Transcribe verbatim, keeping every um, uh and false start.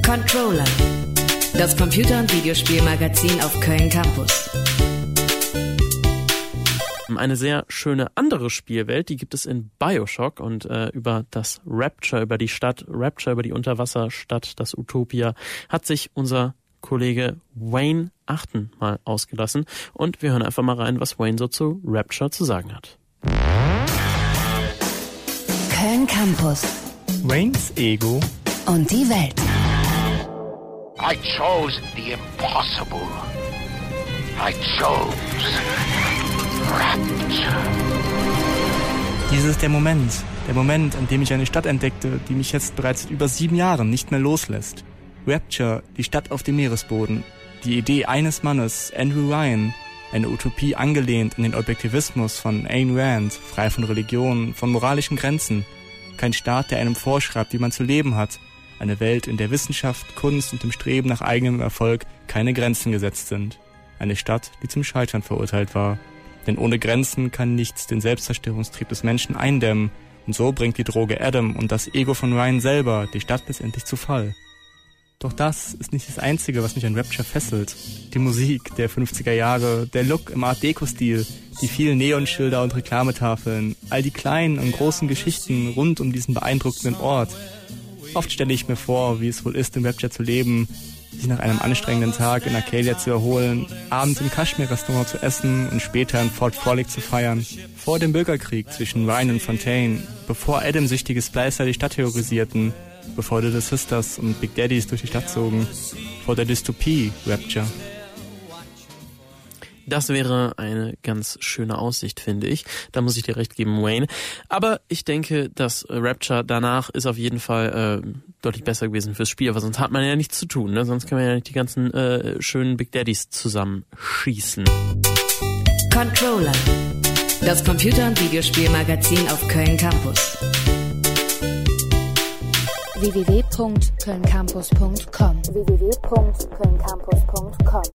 Controller, das Computer- und Videospielmagazin auf Köln Campus. Eine sehr schöne andere Spielwelt, die gibt es in BioShock und äh, über das Rapture, über die Stadt Rapture, über die Unterwasserstadt, das Utopia, hat sich unser Kollege Wayne Achten mal ausgelassen und wir hören einfach mal rein, was Wayne so zu Rapture zu sagen hat. Köln Campus. Waynes Ego und die Welt. I chose the impossible. I chose Rapture. Dies ist der Moment, der Moment, an dem ich eine Stadt entdeckte, die mich jetzt bereits seit über sieben Jahren nicht mehr loslässt. Rapture, die Stadt auf dem Meeresboden. Die Idee eines Mannes, Andrew Ryan, eine Utopie angelehnt an den Objektivismus von Ayn Rand, frei von Religion, von moralischen Grenzen. Kein Staat, der einem vorschreibt, wie man zu leben hat. Eine Welt, in der Wissenschaft, Kunst und dem Streben nach eigenem Erfolg keine Grenzen gesetzt sind. Eine Stadt, die zum Scheitern verurteilt war. Denn ohne Grenzen kann nichts den Selbstzerstörungstrieb des Menschen eindämmen. Und so bringt die Droge Adam und das Ego von Ryan selber die Stadt letztendlich zu Fall. Doch das ist nicht das Einzige, was mich an Rapture fesselt. Die Musik der fünfziger Jahre, der Look im Art-Deco-Stil, die vielen Neonschilder und Reklametafeln, all die kleinen und großen Geschichten rund um diesen beeindruckenden Ort. Oft stelle ich mir vor, wie es wohl ist, in Rapture zu leben, sich nach einem anstrengenden Tag in Arcadia zu erholen, abends im Kaschmir-Restaurant zu essen und später in Fort Frolic zu feiern. Vor dem Bürgerkrieg zwischen Ryan und Fontaine, bevor Adam-süchtige Splicer die Stadt terrorisierten, bevor Little Sisters und Big Daddies durch die Stadt zogen, vor der Dystopie Rapture. Das wäre eine ganz schöne Aussicht, finde ich. Da muss ich dir recht geben, Wayne. Aber ich denke, dass Rapture danach ist auf jeden Fall äh, deutlich besser gewesen fürs Spiel, aber sonst hat man ja nichts zu tun, ne? Sonst kann man ja nicht die ganzen äh, schönen Big Daddies zusammenschießen. Controller, das Computer- und Videospielmagazin auf Köln Campus. w w w punkt köln campus punkt com w w w punkt köln campus punkt com